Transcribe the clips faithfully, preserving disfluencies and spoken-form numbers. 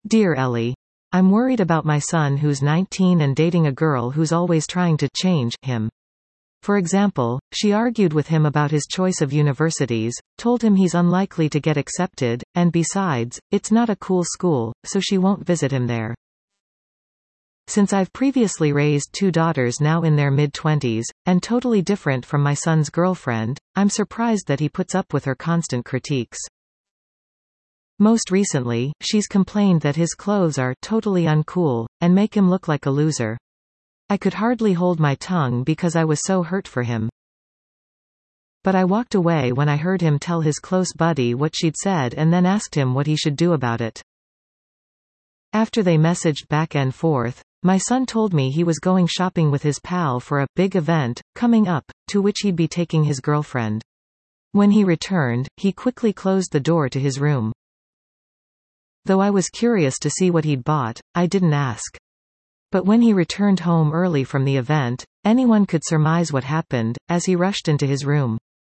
Dear Ellie. I'm worried about my son who's nineteen and dating a girl who's always trying to change him. For example, she argued with him about his choice of universities, told him he's unlikely to get accepted, and besides, it's not a cool school, so she won't visit him there. Since I've previously raised two daughters now in their mid-twenties, and totally different from my son's girlfriend, I'm surprised that he puts up with her constant critiques. Most recently, she's complained that his clothes are totally uncool, and make him look like a loser. I could hardly hold my tongue because I was so hurt for him. But I walked away when I heard him tell his close buddy what she'd said and then asked him what he should do about it. After they messaged back and forth, my son told me he was going shopping with his pal for a big event coming up, to which he'd be taking his girlfriend. When he returned, he quickly closed the door to his room. Though I was curious to see what he'd bought, I didn't ask. But when he returned home early from the event, anyone could surmise what happened, as he rushed into his room.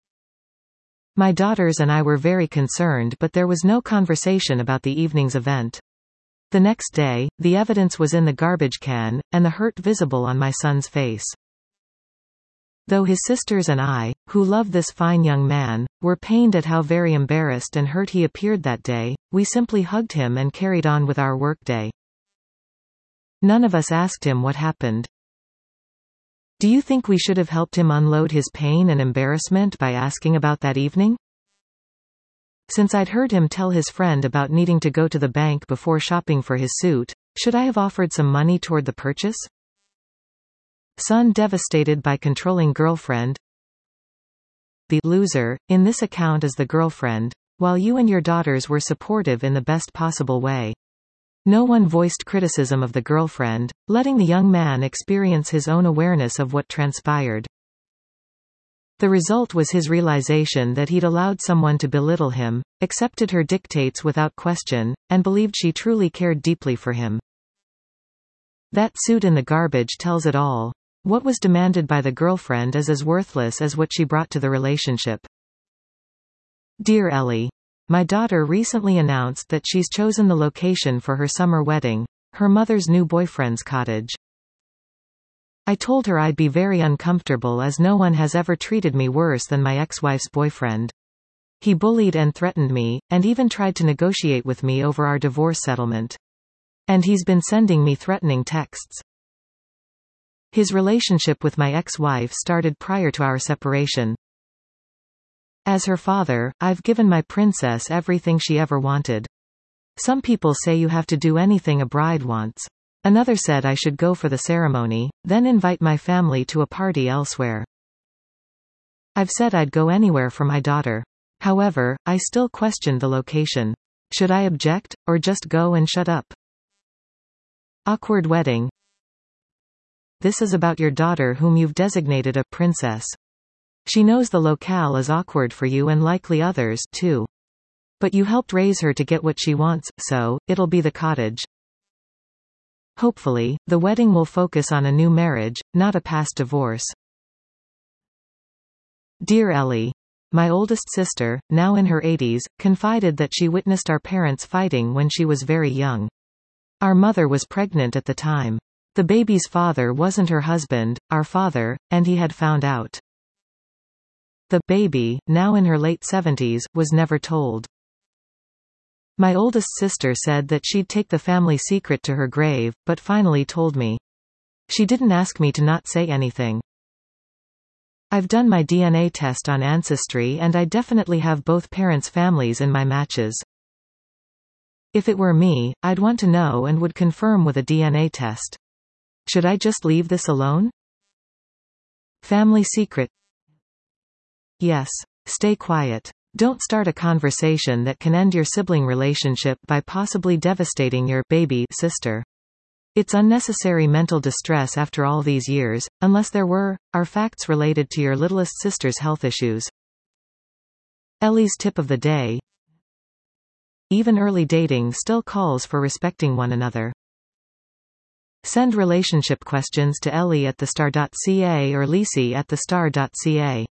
My daughters and I were very concerned, but there was no conversation about the evening's event. The next day, the evidence was in the garbage can, and the hurt visible on my son's face. Though his sisters and I, who love this fine young man, were pained at how very embarrassed and hurt he appeared that day, we simply hugged him and carried on with our workday. None of us asked him what happened. Do you think we should have helped him unload his pain and embarrassment by asking about that evening? Since I'd heard him tell his friend about needing to go to the bank before shopping for his suit, should I have offered some money toward the purchase? Son devastated by controlling girlfriend. The loser, in this account, is the girlfriend, while you and your daughters were supportive in the best possible way. No one voiced criticism of the girlfriend, letting the young man experience his own awareness of what transpired. The result was his realization that he'd allowed someone to belittle him, accepted her dictates without question, and believed she truly cared deeply for him. That suit in the garbage tells it all. What was demanded by the girlfriend is as worthless as what she brought to the relationship. Dear Ellie. My daughter recently announced that she's chosen the location for her summer wedding, her mother's new boyfriend's cottage. I told her I'd be very uncomfortable as no one has ever treated me worse than my ex-wife's boyfriend. He bullied and threatened me, and even tried to negotiate with me over our divorce settlement. And he's been sending me threatening texts. His relationship with my ex-wife started prior to our separation. As her father, I've given my princess everything she ever wanted. Some people say you have to do anything a bride wants. Another said I should go for the ceremony, then invite my family to a party elsewhere. I've said I'd go anywhere for my daughter. However, I still questioned the location. Should I object, or just go and shut up? Awkward wedding. This is about your daughter whom you've designated a princess. She knows the locale is awkward for you and likely others, too. But you helped raise her to get what she wants, so, it'll be the cottage. Hopefully, the wedding will focus on a new marriage, not a past divorce. Dear Ellie. My oldest sister, now in her eighties, confided that she witnessed our parents fighting when she was very young. Our mother was pregnant at the time. The baby's father wasn't her husband, our father, and he had found out. The baby, now in her late seventies, was never told. My oldest sister said that she'd take the family secret to her grave, but finally told me. She didn't ask me to not say anything. I've done my D N A test on Ancestry and I definitely have both parents' families in my matches. If it were me, I'd want to know and would confirm with a D N A test. Should I just leave this alone? Family secret. Yes. Stay quiet. Don't start a conversation that can end your sibling relationship by possibly devastating your baby sister. It's unnecessary mental distress after all these years, unless there were, are facts related to your littlest sister's health issues. Ellie's tip of the day. Even early dating still calls for respecting one another. Send relationship questions to Ellie at the star dot c a or Lisi at the star dot c a.